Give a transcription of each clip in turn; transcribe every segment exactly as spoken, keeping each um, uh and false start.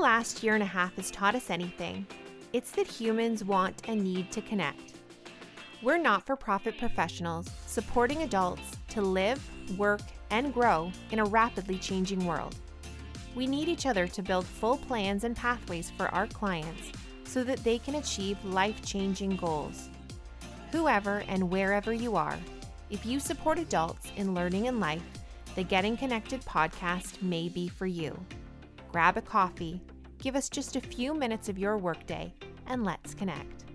last year and a half has taught us anything, it's that humans want and need to connect. We're not-for-profit professionals supporting adults to live, work, and grow in a rapidly changing world. We need each other to build full plans and pathways for our clients so that they can achieve life-changing goals. Whoever and wherever you are, if you support adults in learning and life, the Getting Connected podcast may be for you. Grab a coffee, give us just a few minutes of your workday, and let's connect.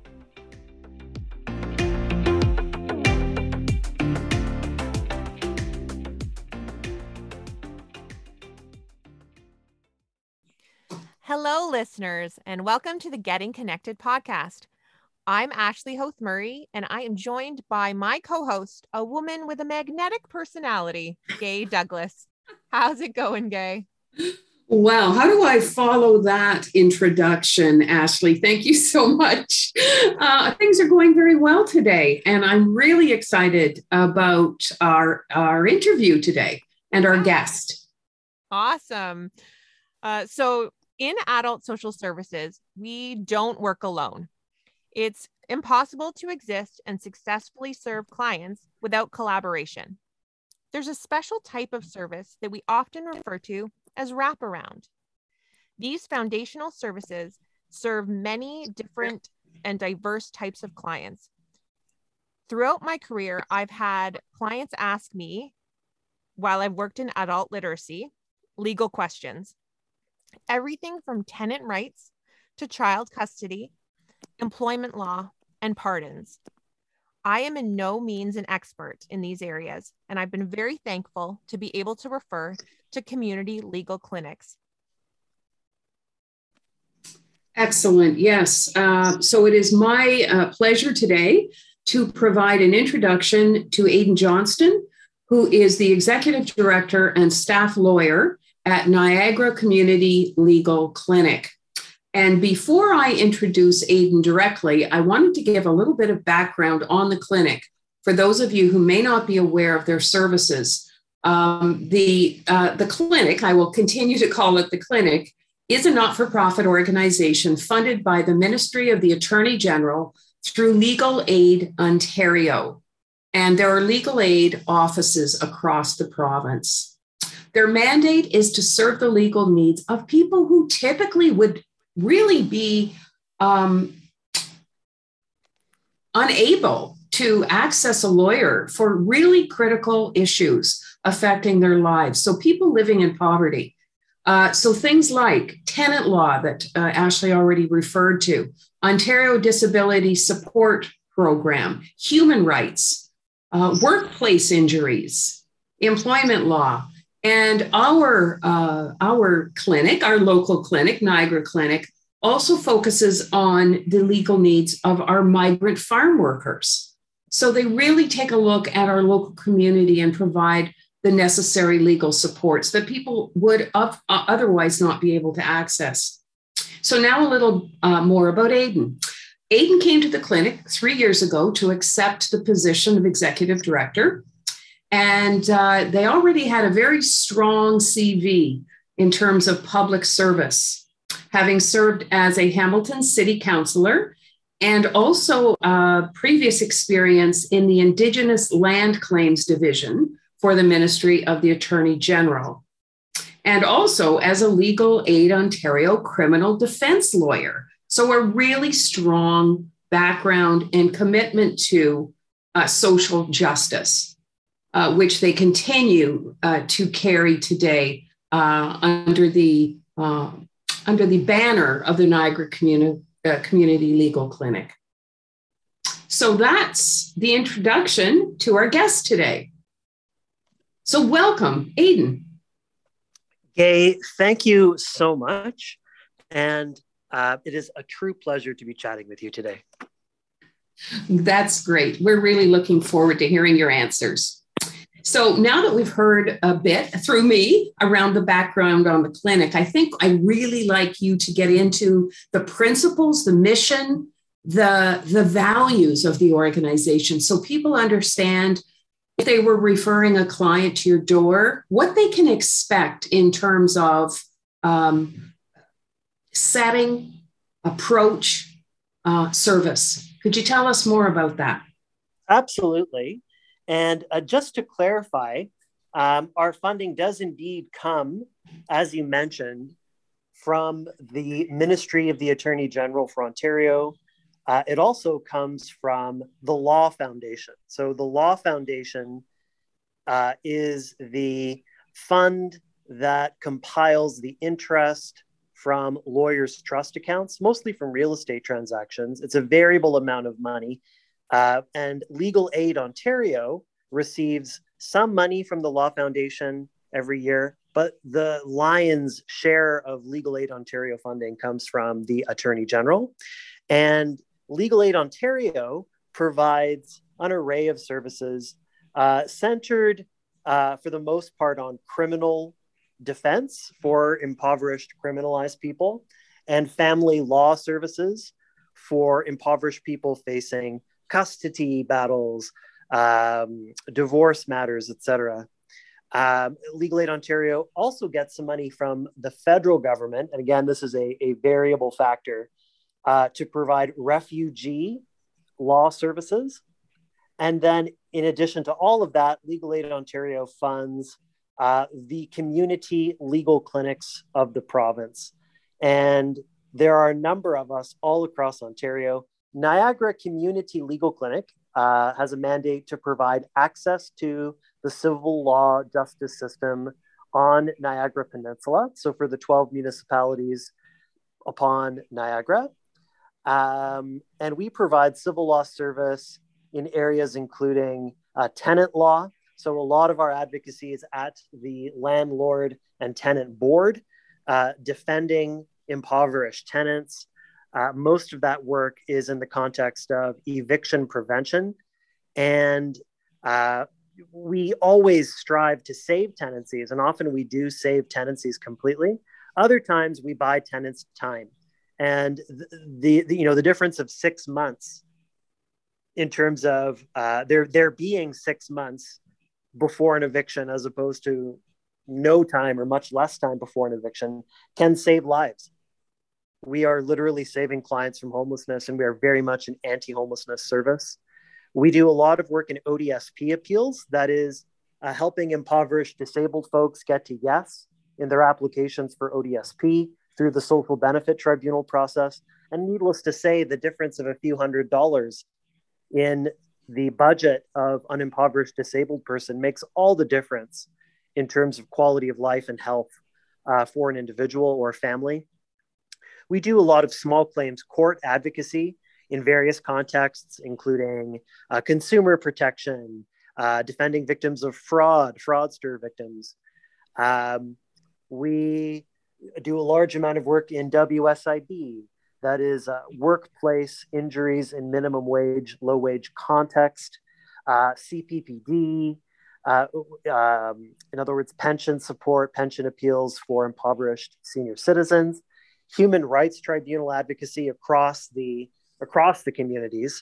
Hello, listeners, and welcome to the Getting Connected podcast. I'm Ashley Hoth Murray, and I am joined by my co-host, a woman with a magnetic personality, Gay Douglas. How's it going, Gay? Wow, how do I follow that introduction, Ashley? Thank you so much. Uh, things are going very well today, and I'm really excited about our, our interview today and our guest. Awesome. Uh, so in adult social services, we don't work alone. It's impossible to exist and successfully serve clients without collaboration. There's a special type of service that we often refer to as wraparound. These foundational services serve many different and diverse types of clients. Throughout my career, I've had clients ask me, while I've worked in adult literacy, legal questions. Everything from tenant rights to child custody, employment law, and pardons. I am in no means an expert in these areas, and I've been very thankful to be able to refer to community legal clinics. Excellent. Yes. Uh, so it is my uh, pleasure today to provide an introduction to Aidan Johnston, who is the Executive Director and Staff Lawyer at Niagara Community Legal Clinic. And before I introduce Aidan directly, I wanted to give a little bit of background on the clinic for those of you who may not be aware of their services. Um, the, uh, the clinic, I will continue to call it the clinic, is a not-for-profit organization funded by the Ministry of the Attorney General through Legal Aid Ontario. And there are legal aid offices across the province. Their mandate is to serve the legal needs of people who typically would really be um, unable to access a lawyer for really critical issues affecting their lives. So people living in poverty. Uh, so things like tenant law that uh, Ashley already referred to, Ontario Disability Support Program, human rights, uh, workplace injuries, employment law. And our, uh, our clinic, our local clinic, Niagara Clinic, also focuses on the legal needs of our migrant farm workers. So they really take a look at our local community and provide the necessary legal supports that people would uh, otherwise not be able to access. So now a little uh, more about Aidan. Aidan came to the clinic three years ago to accept the position of Executive Director. And uh, they already had a very strong C V in terms of public service, having served as a Hamilton City Councillor and also uh, previous experience in the Indigenous Land Claims Division for the Ministry of the Attorney General, and also as a Legal Aid Ontario criminal defense lawyer. So a really strong background and commitment to uh, social justice. Uh, which they continue uh, to carry today uh, under the uh, under the banner of the Niagara Communi- uh, Community Legal Clinic. So that's the introduction to our guest today. So welcome, Aidan. Gay, thank you so much. And uh, it is a true pleasure to be chatting with you today. That's great. We're really looking forward to hearing your answers. So now that we've heard a bit through me around the background on the clinic, I think I really like you to get into the principles, the mission, the, the values of the organization so people understand if they were referring a client to your door, what they can expect in terms of um, setting, approach, uh, service. Could you tell us more about that? Absolutely. And uh, just to clarify, um, our funding does indeed come, as you mentioned, from the Ministry of the Attorney General for Ontario. Uh, it also comes from the Law Foundation. So the Law Foundation uh, is the fund that compiles the interest from lawyers' trust accounts, mostly from real estate transactions. It's a variable amount of money. Uh, and Legal Aid Ontario receives some money from the Law Foundation every year, but the lion's share of Legal Aid Ontario funding comes from the Attorney General. And Legal Aid Ontario provides an array of services uh, centered uh, for the most part on criminal defense for impoverished criminalized people and family law services for impoverished people facing custody battles, um, divorce matters, et cetera. Um, Legal Aid Ontario also gets some money from the federal government. And again, this is a, a variable factor uh, to provide refugee law services. And then in addition to all of that, Legal Aid Ontario funds uh, the community legal clinics of the province. And there are a number of us all across Ontario. Niagara Community Legal Clinic uh, has a mandate to provide access to the civil law justice system on Niagara Peninsula. So for the twelve municipalities upon Niagara. Um, and we provide civil law service in areas including uh, tenant law. So a lot of our advocacy is at the landlord and tenant board, uh, defending impoverished tenants. Uh, most of that work is in the context of eviction prevention. And uh, we always strive to save tenancies, and often we do save tenancies completely. Other times we buy tenants time. And the, the, the you know, the difference of six months in terms of uh, there, there being six months before an eviction as opposed to no time or much less time before an eviction can save lives. We are literally saving clients from homelessness, and we are very much an anti-homelessness service. We do a lot of work in O D S P appeals, that is uh, helping impoverished disabled folks get to yes in their applications for O D S P through the social benefit tribunal process. And needless to say, the difference of a few hundred dollars in the budget of an impoverished disabled person makes all the difference in terms of quality of life and health uh, for an individual or family. We do a lot of small claims court advocacy in various contexts, including uh, consumer protection, uh, defending victims of fraud, fraudster victims. Um, we do a large amount of work in W S I B, that is uh, workplace injuries in minimum wage, low wage context, uh, C P P D, uh, um, in other words, pension support, pension appeals for impoverished senior citizens, human rights tribunal advocacy across the across the communities,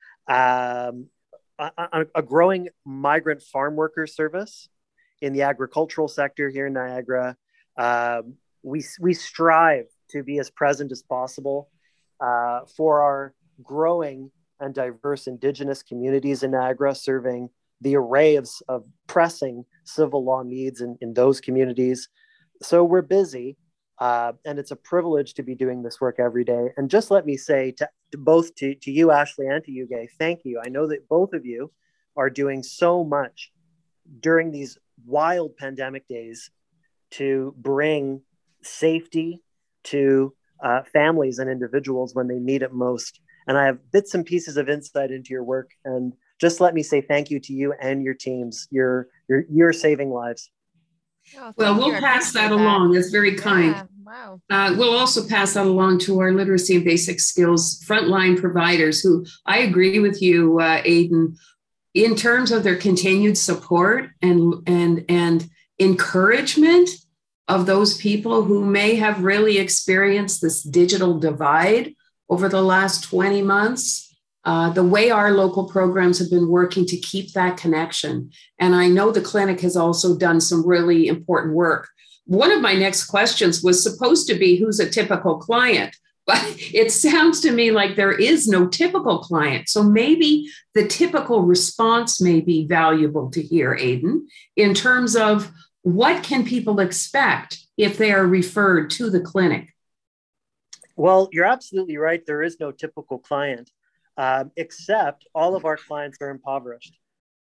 um, a, a growing migrant farm worker service in the agricultural sector here in Niagara. Um, we, we strive to be as present as possible uh, for our growing and diverse Indigenous communities in Niagara, serving the array of, of pressing civil law needs in, in those communities. So we're busy. Uh, and it's a privilege to be doing this work every day. And just let me say to, to both to, to you, Ashley, and to you, Gay, thank you. I know that both of you are doing so much during these wild pandemic days to bring safety to uh, families and individuals when they need it most. And I have bits and pieces of insight into your work. And just let me say thank you to you and your teams. You're, you're, you're saving lives. Oh, well, we'll pass that, that along. That's very kind. Yeah, wow. Uh, we'll also pass that along to our literacy and basic skills frontline providers who I agree with you, uh, Aidan, in terms of their continued support and, and, and encouragement of those people who may have really experienced this digital divide over the last twenty months. Uh, the way our local programs have been working to keep that connection. And I know the clinic has also done some really important work one of my next questions was supposed to be who's a typical client, but it sounds to me like there is no typical client. So maybe the typical response may be valuable to hear, Aidan, in terms of what can people expect if they are referred to the clinic? Well, you're absolutely right. There is no typical client, um, except all of our clients are impoverished.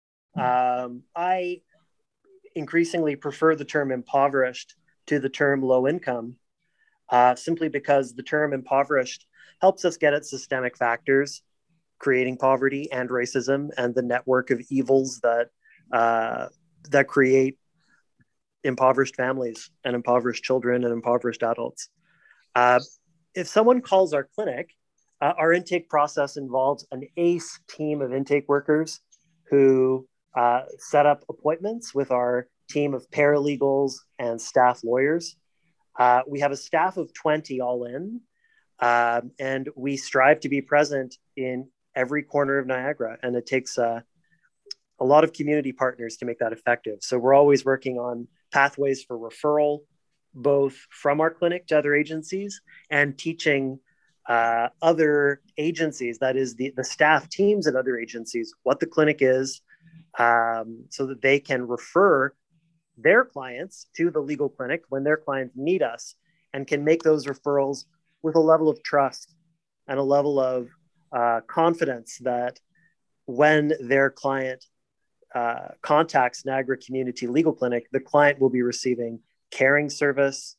Um, I increasingly prefer the term impoverished to the term low income, uh, simply because the term impoverished helps us get at systemic factors creating poverty and racism and the network of evils that uh, that create impoverished families and impoverished children and impoverished adults. Uh, if someone calls our clinic, uh, our intake process involves an ACE team of intake workers who uh, set up appointments with our team of paralegals and staff lawyers. Uh, we have a staff of twenty all in, um, and we strive to be present in every corner of Niagara. And it takes uh, a lot of community partners to make that effective. So we're always working on pathways for referral, both from our clinic to other agencies and teaching uh, other agencies, that is the, the staff teams at other agencies, what the clinic is, um, so that they can refer their clients to the legal clinic when their clients need us, and can make those referrals with a level of trust and a level of uh, confidence that when their client uh, contacts Niagara Community Legal Clinic, the client will be receiving caring service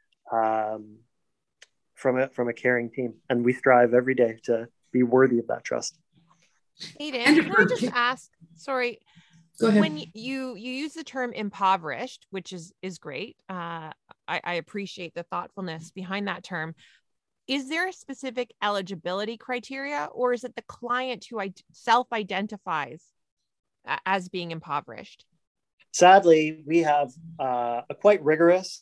um, from a, from a caring team. And we strive every day to be worthy of that trust. Aidan, can I just ask, sorry, Go ahead. When you you use the term impoverished, which is is great, uh, I, I appreciate the thoughtfulness behind that term. Is there a specific eligibility criteria, or is it the client who self-identifies as being impoverished? Sadly, we have uh, a quite rigorous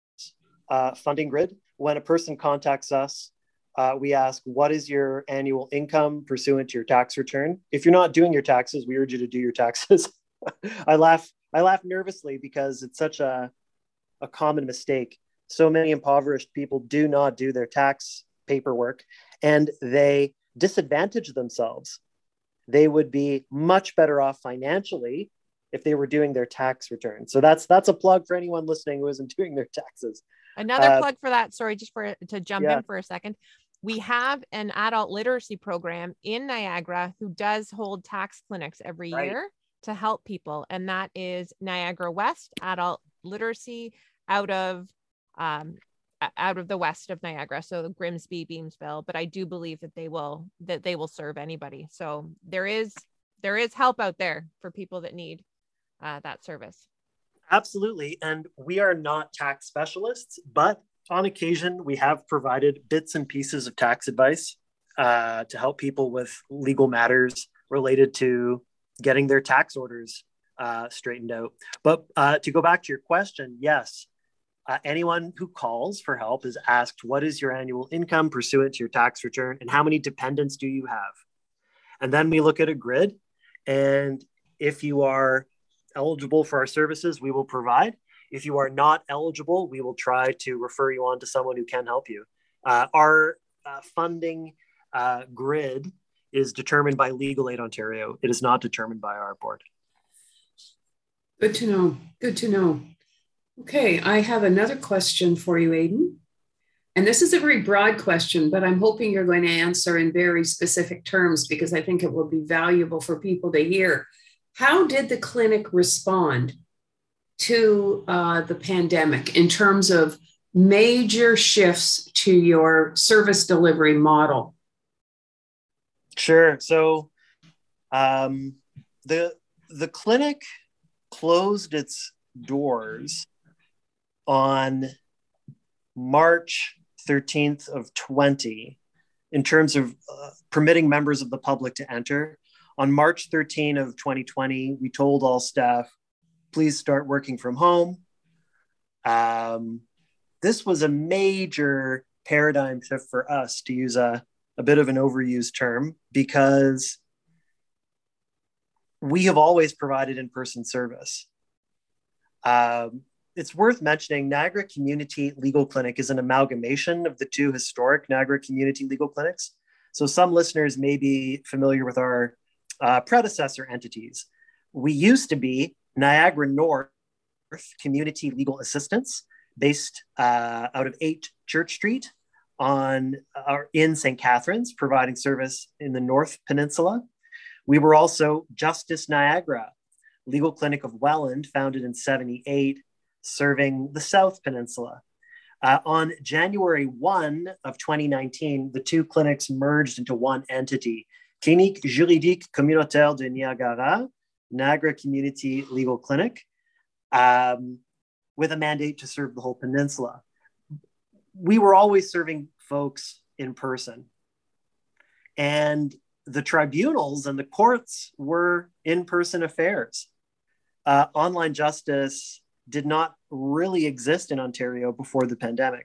uh, funding grid. When a person contacts us, uh, we ask, what is your annual income pursuant to your tax return? If you're not doing your taxes, we urge you to do your taxes. I laugh. I laugh nervously because it's such a, a common mistake. So many impoverished people do not do their tax paperwork, and they disadvantage themselves. They would be much better off financially if they were doing their tax return. So that's that's a plug for anyone listening who isn't doing their taxes. Another uh, plug for that. Sorry, just for to jump yeah. in for a second. We have an adult literacy program in Niagara who does hold tax clinics every Right. year to help people. And that is Niagara West Adult Literacy out of um, out of the west of Niagara. So Grimsby, Beamsville, but I do believe that they will, that they will serve anybody. So there is, there is help out there for people that need uh, that service. Absolutely. And we are not tax specialists, but on occasion, we have provided bits and pieces of tax advice uh, to help people with legal matters related to getting their tax orders uh, straightened out. But uh, to go back to your question, yes, uh, anyone who calls for help is asked, what is your annual income pursuant to your tax return, and how many dependents do you have? And then we look at a grid, and if you are eligible for our services, we will provide. If you are not eligible, we will try to refer you on to someone who can help you. Uh, our uh, funding uh, grid is determined by Legal Aid Ontario. It is not determined by our board. Good to know. Good to know. Okay, I have another question for you, Aidan. And this is a very broad question, but I'm hoping you're going to answer in very specific terms because I think it will be valuable for people to hear. How did the clinic respond to uh, the pandemic in terms of major shifts to your service delivery model? Sure. So um, the the clinic closed its doors on March thirteenth of twenty in terms of uh, permitting members of the public to enter. On March thirteenth of twenty twenty, we told all staff, please start working from home. Um, this was a major paradigm shift for us, to use a, a bit of an overused term, because we have always provided in-person service. Um, it's worth mentioning Niagara Community Legal Clinic is an amalgamation of the two historic Niagara Community Legal Clinics. So some listeners may be familiar with our uh, predecessor entities. We used to be Niagara North Community Legal Assistance, based uh, out of eight Church Street on uh, in Saint Catharines, providing service in the North Peninsula. We were also Justice Niagara Legal Clinic of Welland, founded in seventy-eight, serving the South Peninsula. Uh, on January first of twenty nineteen, the two clinics merged into one entity, Clinique Juridique Communautaire de Niagara, Niagara Community Legal Clinic, um, with a mandate to serve the whole peninsula. We were always serving folks in person. And the tribunals and the courts were in-person affairs. Uh, online justice did not really exist in Ontario before the pandemic.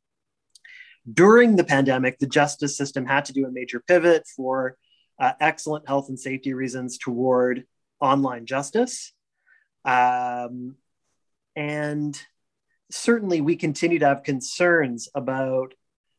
During the pandemic, the justice system had to do a major pivot for uh, excellent health and safety reasons toward online justice. Um, and certainly we continue to have concerns about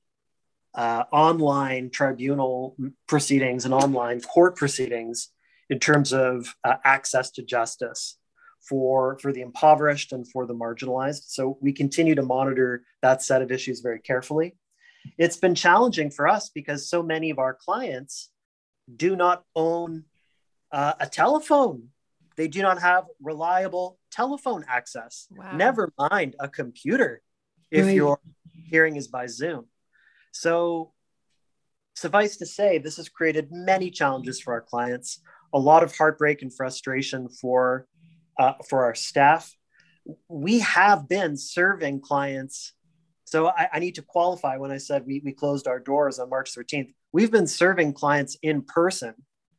uh, online tribunal proceedings and online court proceedings in terms of uh, access to justice for, for the impoverished and for the marginalized. So we continue to monitor that set of issues very carefully. It's been challenging for us because so many of our clients do not own uh, a telephone. They do not have reliable telephone access, wow. Never mind a computer if right. your hearing is by Zoom. So suffice to say, this has created many challenges for our clients, a lot of heartbreak and frustration for, uh, for our staff. We have been serving clients. So I, I need to qualify when I said we, we closed our doors on March thirteenth. We've been serving clients in person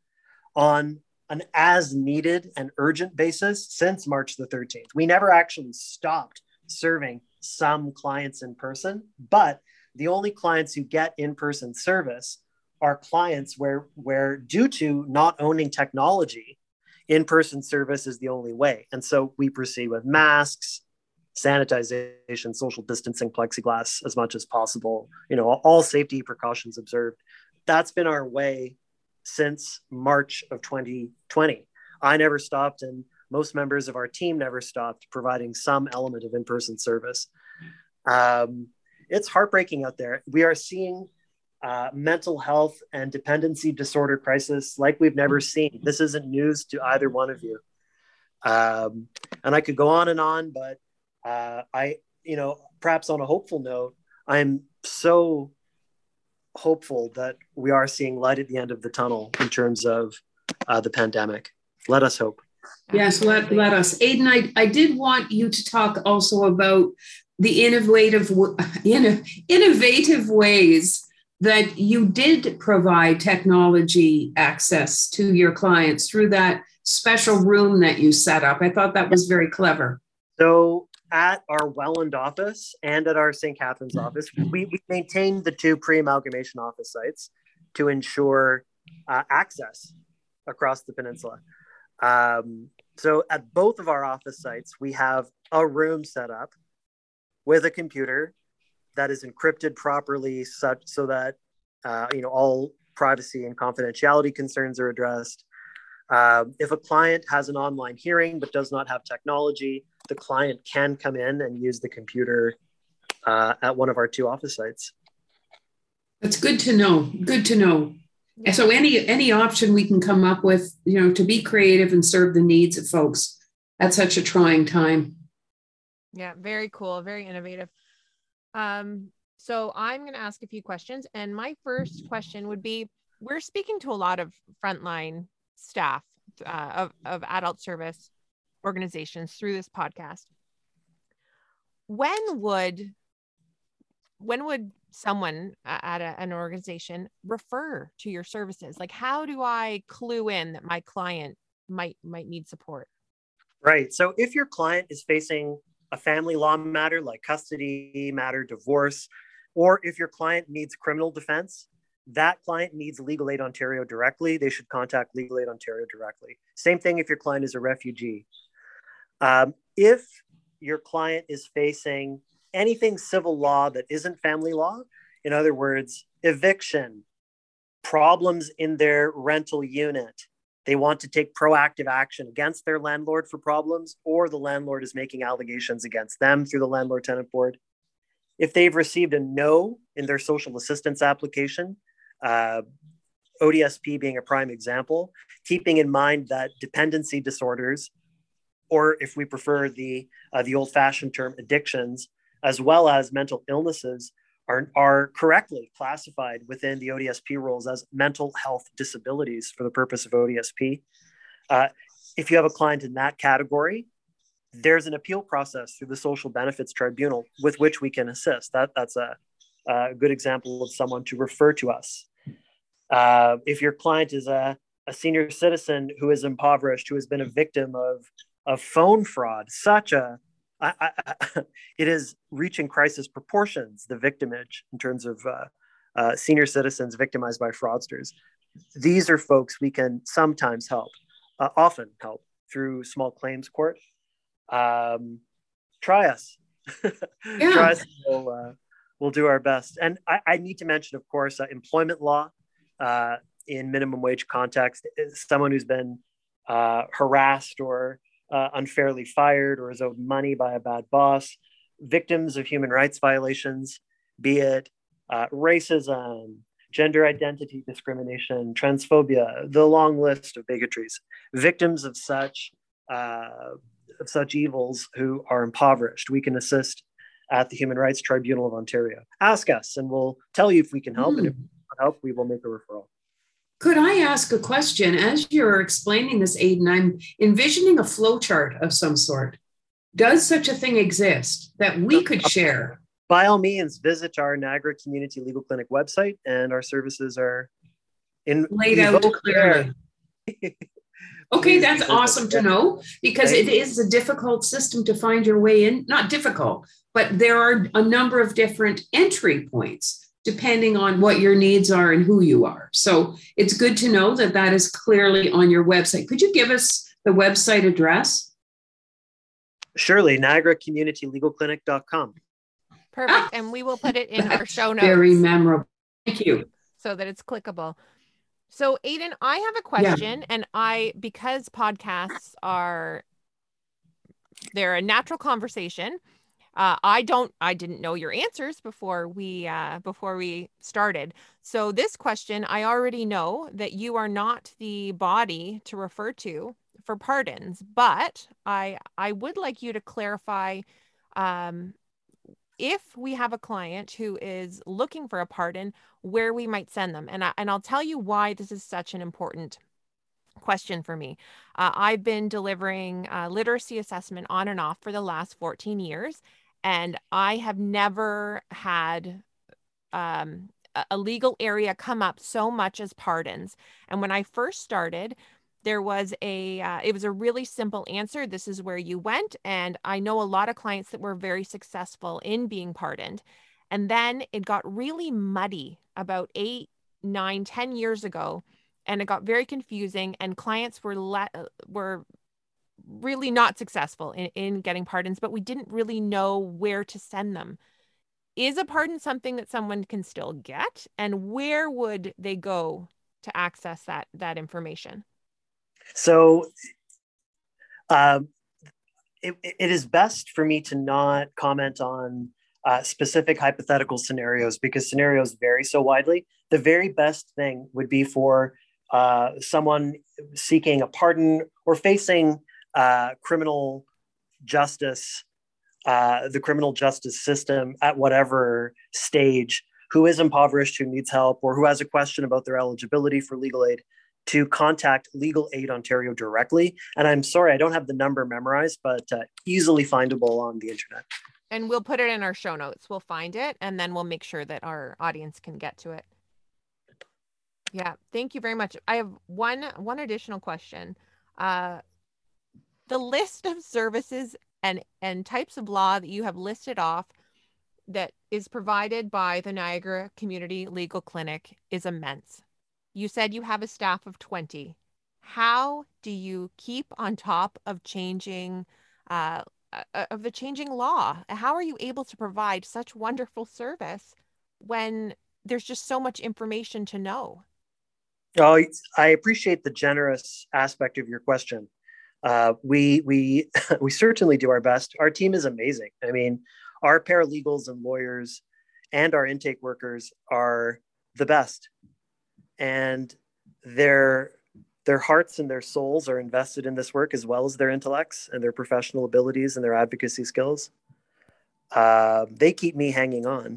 on an as needed and urgent basis since March the thirteenth. We never actually stopped serving some clients in person, but the only clients who get in-person service are clients where, where due to not owning technology, in-person service is the only way. And so we proceed with masks, sanitization, social distancing, plexiglass as much as possible, you know, all safety precautions observed. That's been our way since March of twenty twenty. I never stopped, and most members of our team never stopped providing some element of in-person service. Um, it's heartbreaking out there. We are seeing uh, mental health and dependency disorder crisis like we've never seen. This isn't news to either one of you. Um, and I could go on and on, but uh, I, you know, perhaps on a hopeful note, I'm so hopeful that we are seeing light at the end of the tunnel in terms of uh, the pandemic. Let us hope. Yes, let, let us. Aidan, I, I did want you to talk also about the innovative, innovative ways that you did provide technology access to your clients through that special room that you set up. I thought that was very clever. So at our Welland office and at our Saint Catharines office, we, we maintain the two pre-amalgamation office sites to ensure uh, access across the peninsula. Um, so at both of our office sites, we have a room set up with a computer that is encrypted properly such so that uh, you know, all privacy and confidentiality concerns are addressed. Uh, if a client has an online hearing but does not have technology, the client can come in and use the computer uh, at one of our two office sites. That's good to know. Good to know. Yeah. So any any option we can come up with, you know, to be creative and serve the needs of folks at such a trying time. Yeah, very cool, very innovative. Um, so I'm going to ask a few questions, and my first question would be: we're speaking to a lot of frontline staff uh, of of adult service organizations through this podcast. When would when would someone at a, an organization refer to your services? Like, how do I clue in that my client might might need support? Right. So if your client is facing a family law matter like custody matter, divorce, or if your client needs criminal defense, that client needs Legal Aid Ontario directly. They should contact Legal Aid Ontario directly. Same thing if your client is a refugee. Um, if your client is facing anything civil law that isn't family law, in other words, eviction, problems in their rental unit, they want to take proactive action against their landlord for problems, or the landlord is making allegations against them through the landlord tenant board. If they've received a no in their social assistance application, uh, O D S P being a prime example, keeping in mind that dependency disorders, or if we prefer the, uh, the old-fashioned term addictions, as well as mental illnesses, are, are correctly classified within the O D S P rules as mental health disabilities for the purpose of O D S P. Uh, if you have a client in that category, there's an appeal process through the Social Benefits Tribunal with which we can assist. That, that's a, a good example of someone to refer to us. Uh, if your client is a, a senior citizen who is impoverished, who has been a victim of, of phone fraud, such a, I, I, it is reaching crisis proportions, the victimage in terms of uh, uh, senior citizens victimized by fraudsters. These are folks we can sometimes help, uh, often help through small claims court. Um, try us. Yeah. Try us. We'll, uh, we'll do our best. And I, I need to mention, of course, uh, employment law uh, in minimum wage context. Someone who's been uh, harassed or uh, unfairly fired or is owed money by a bad boss, victims of human rights violations, be it uh, racism, gender identity discrimination, transphobia, the long list of bigotries, victims of such uh, of such evils who are impoverished. We can assist at the Human Rights Tribunal of Ontario. Ask us and we'll tell you if we can help. Mm. And if we can help, we will make a referral. Could I ask a question? As you're explaining this, Aidan, I'm envisioning a flow chart of some sort. Does such a thing exist that we could share? By all means, visit our Niagara Community Legal Clinic website, and our services are in laid out clearly. Okay, that's awesome to know, because it is a difficult system to find your way in. Not difficult, but there are a number of different entry points depending on what your needs are and who you are. So it's good to know that that is clearly on your website. Could you give us the website address? Surely, Niagara Community Legal Clinic dot com. Perfect. Ah, and we will put it in our show notes. Very memorable. Thank you. So that it's clickable. So Aidan, I have a question, yeah. and I, because podcasts are, they're a natural conversation. Uh, I don't, I didn't know your answers before we, uh, before we started. So this question, I already know that you are not the body to refer to for pardons, but I, I would like you to clarify, um, if we have a client who is looking for a pardon, where we might send them. And, I, and I'll tell you why this is such an important question for me. Uh, I've been delivering uh, literacy assessment on and off for the last fourteen years, and I have never had um, a legal area come up so much as pardons. And when I first started, there was a, uh, it was a really simple answer. This is where you went. And I know a lot of clients that were very successful in being pardoned. And then it got really muddy about eight, nine, ten years ago. And it got very confusing, and clients were let, were really not successful in, in getting pardons, but we didn't really know where to send them. Is a pardon something that someone can still get? And where would they go to access that, that information? So um, it, it is best for me to not comment on uh, specific hypothetical scenarios, because scenarios vary so widely. The very best thing would be for uh, someone seeking a pardon or facing uh, criminal justice, uh, the criminal justice system at whatever stage, who is impoverished, who needs help, or who has a question about their eligibility for legal aid, to contact Legal Aid Ontario directly. And I'm sorry, I don't have the number memorized, but uh, easily findable on the internet. And we'll put it in our show notes. We'll find it, and then we'll make sure that our audience can get to it. Yeah, thank you very much. I have one one additional question. Uh, the list of services and, and types of law that you have listed off that is provided by the Niagara Community Legal Clinic is immense. You said you have a staff of twenty. How do you keep on top of changing uh, uh, of the changing law. How are you able to provide such wonderful service when there's just so much information to know? Oh, I appreciate the generous aspect of your question. Uh, we we we certainly do our best. Our team is amazing. I mean, our paralegals and lawyers and our intake workers are the best, and their their hearts and their souls are invested in this work as well as their intellects and their professional abilities and their advocacy skills. Uh, they keep me hanging on.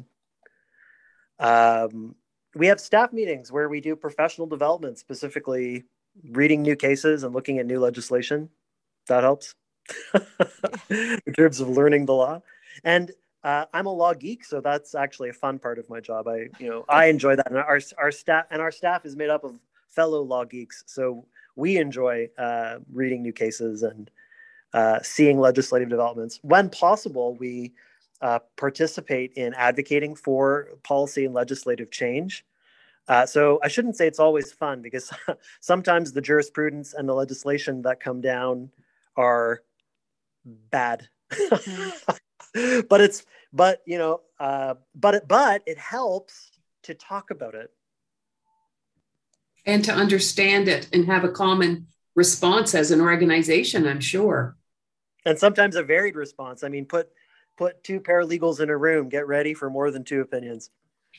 Um, we have staff meetings where we do professional development, specifically reading new cases and looking at new legislation. That helps in terms of learning the law. And uh, I'm a law geek, so that's actually a fun part of my job. I, you know, I enjoy that, and our our staff and our staff is made up of fellow law geeks, so we enjoy uh, reading new cases and uh, seeing legislative developments. When possible, we uh, participate in advocating for policy and legislative change. Uh, so I shouldn't say it's always fun, because sometimes the jurisprudence and the legislation that come down are bad. Mm. but it's but you know uh, but it, but it helps to talk about it and to understand it and have a common response as an organization, I'm sure. And sometimes a varied response. I mean, put put two paralegals in a room, get ready for more than two opinions.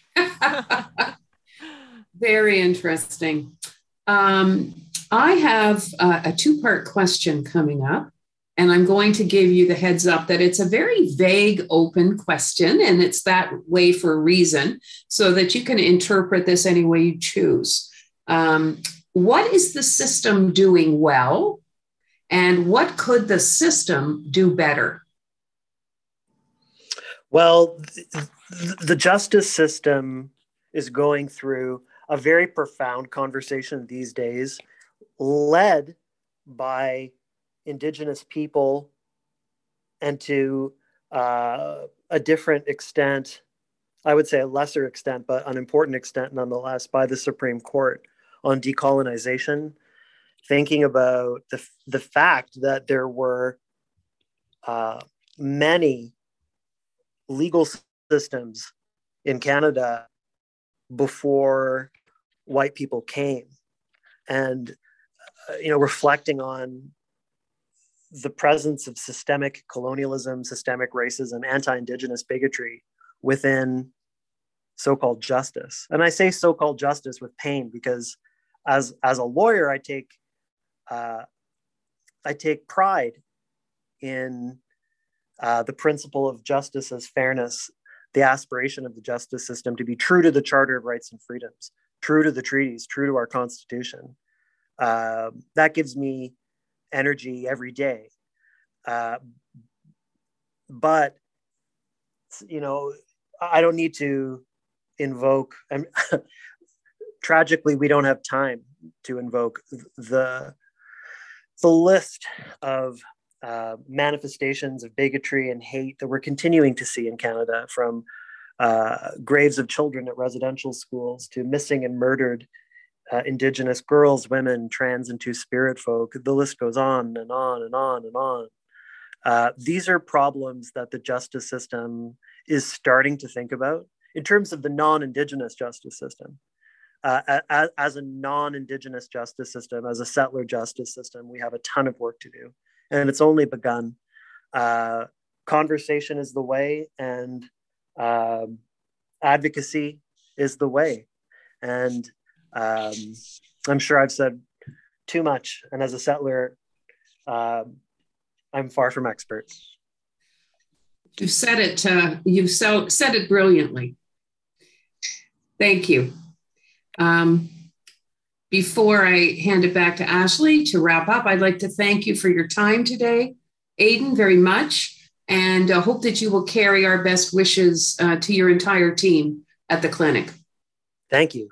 Very interesting. Um, I have uh, a two-part question coming up, and I'm going to give you the heads up that it's a very vague, open question, and it's that way for a reason, so that you can interpret this any way you choose. Um, what is the system doing well, and what could the system do better? Well, th- the justice system is going through a very profound conversation these days, led by Indigenous people, and to uh, a different extent, I would say a lesser extent, but an important extent nonetheless, by the Supreme Court on decolonization, thinking about the, the fact that there were uh, many legal systems in Canada before white people came, and uh, you know, reflecting on the presence of systemic colonialism, systemic racism, anti-Indigenous bigotry within so-called justice. And I say so-called justice with pain, because as as a lawyer, I take uh, I take pride in uh, the principle of justice as fairness, the aspiration of the justice system to be true to the Charter of Rights and Freedoms, true to the treaties, true to our Constitution. Uh, that gives me energy every day. Uh, but, you know, I don't need to invoke, and tragically, we don't have time to invoke the, the list of uh, manifestations of bigotry and hate that we're continuing to see in Canada, from uh, graves of children at residential schools to missing and murdered uh, Indigenous girls, women, trans and two-spirit folk. The list goes on and on and on and on. Uh, these are problems that the justice system is starting to think about in terms of the non-Indigenous justice system. Uh, as, as a non-Indigenous justice system, as a settler justice system, we have a ton of work to do, and it's only begun. Uh, conversation is the way, and uh, advocacy is the way. And um, I'm sure I've said too much, and as a settler, uh, I'm far from expert. You said it. Uh, you so, said it brilliantly. Thank you. Um, before I hand it back to Ashley to wrap up, I'd like to thank you for your time today, Aidan, very much, and I hope that you will carry our best wishes uh, to your entire team at the clinic. Thank you.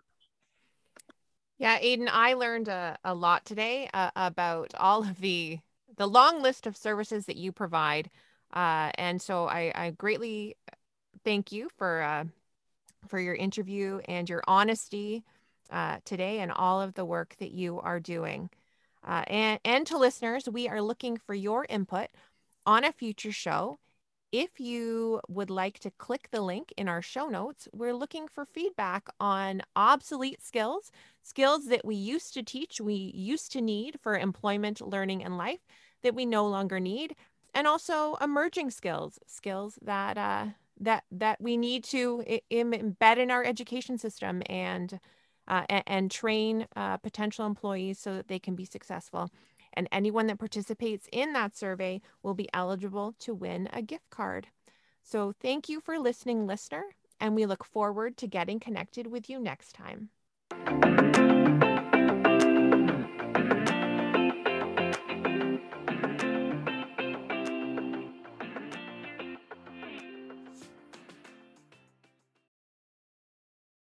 Yeah, Aidan, I learned a, a lot today uh, about all of the the long list of services that you provide, uh, and so I, I greatly thank you for uh, for your interview and your honesty uh, today, and all of the work that you are doing. Uh, and, and to listeners, we are looking for your input on a future show, if you would like to click the link in our show notes, we're looking for feedback on obsolete skills, skills that we used to teach, we used to need for employment, learning, and life that we no longer need, and also emerging skills, skills that uh, that that we need to I- embed in our education system and uh, and, and train uh, potential employees so that they can be successful. And anyone that participates in that survey will be eligible to win a gift card. So thank you for listening, listener, and we look forward to getting connected with you next time.